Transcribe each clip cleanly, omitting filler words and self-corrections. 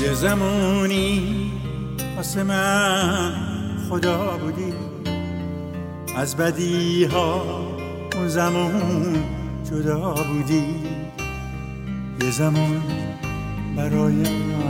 یه زمانی واسه من خدا بودی، از بدی ها اون زمان جدا بودی. یه زمان برای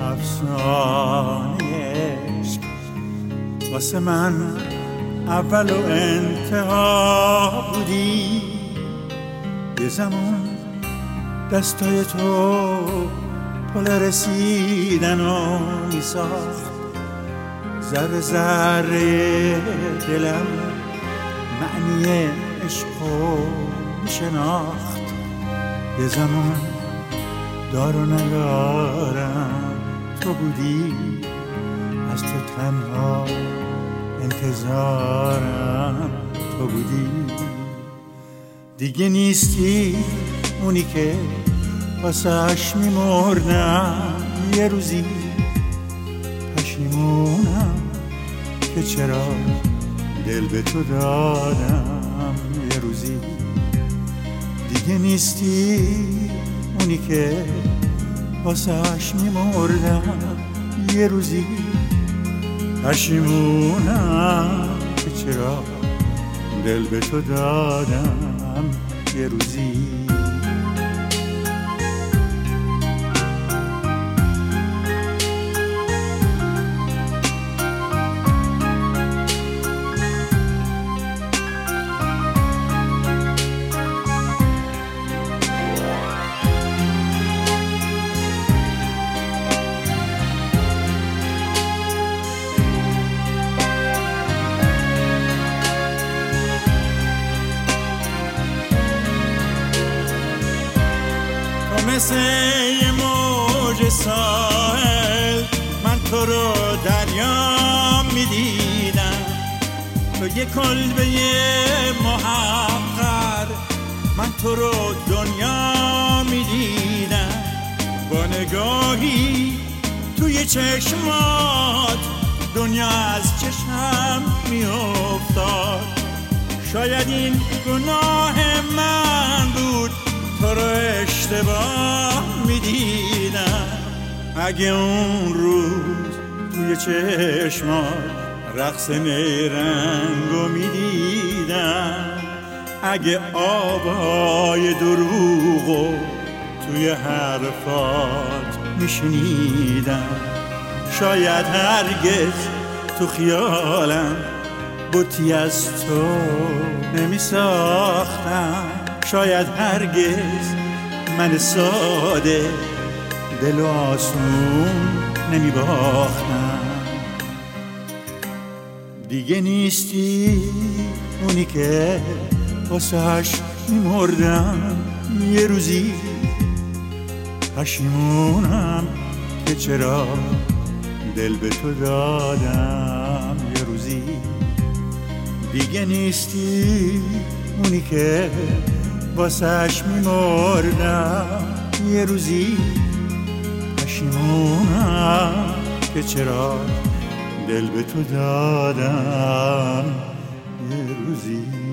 افسانه عشق واسه من اول و انتها بودی. یه زمان دستای تو پل رسیدن و میساخت، ذره ذره دلم معنی عشق و میشناخت. یه زمان دار و ندارم تو بودی، از تو تنها انتظارم تو بودی. دیگه نیستی اونی که واسهش میمردم، یه روزی پشیمونم که چرا دل به تو دادم. یه روزی دیگه نیستی اونی که واسهش میمردم، یه روزی پشیمونم که چرا دل به تو دادم. یه روزی مثل یه موج ساحل من تو رو دریا میدیدم، تو یه کلبه محقر من تو رو دنیا میدیدم. با نگاهی توی چشمات دنیا از چشم میافتاد. شاید این گناه من بود تو رو اشتباه میدیدم. اگه اون روز توی چشمات رقص نیرنگو میدیدم، اگه آوای دروغو توی حرفات میشنیدم، شاید هرگز تو خیالم بتی از تو نمیساختم. شاید هرگز من ساده دل و آسون نمی باختم. دیگه نیستی اونی که واسهش میمردم، یه روزی پشیمونم که چرا دل به تو دادم. یه روزی دیگه نیستی اونی که واسهش میمردم، یه روزی پشیمونم که چرا دل به تو دادم. یه روزی